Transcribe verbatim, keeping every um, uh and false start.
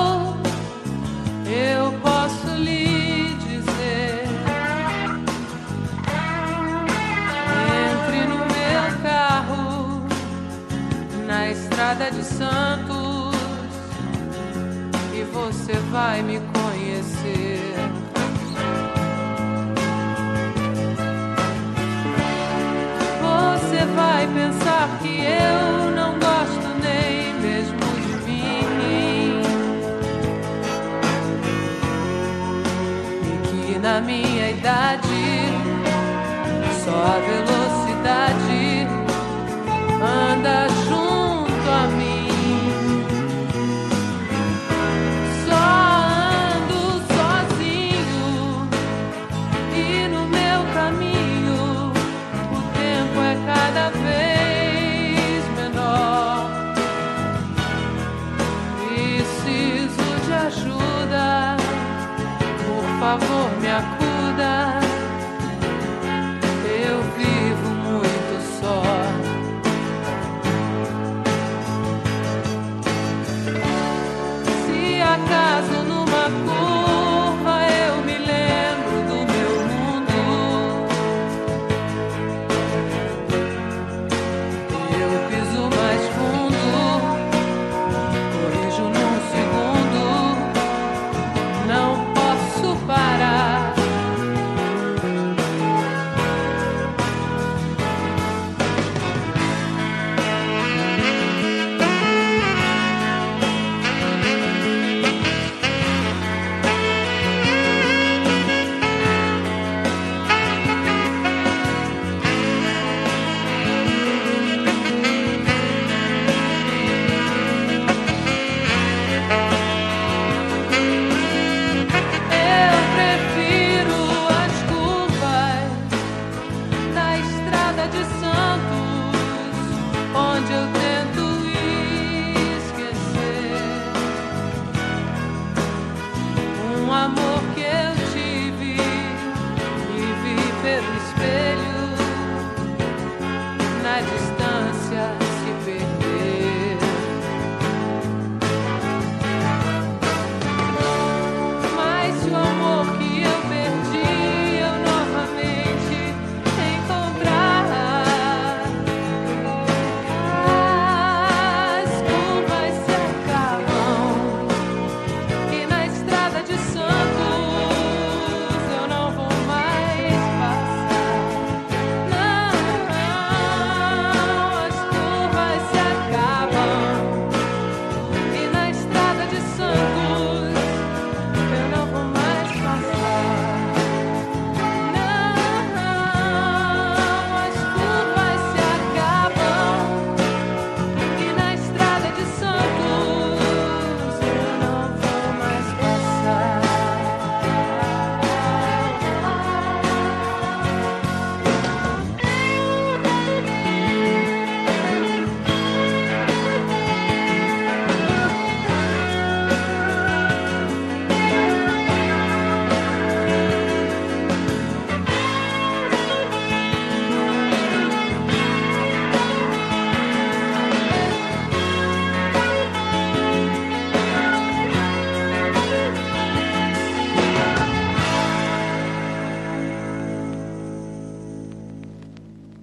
amor, eu posso lhe dizer. Entre no meu carro, na estrada de Santos, e você vai me conhecer. Você vai pensar que eu não gosto nem mesmo de mim, e que na minha idade só a velocidade anda junto a mim. Só ando sozinho e no meu caminho o tempo é cada vez menor. Preciso de ajuda, por favor me acuda.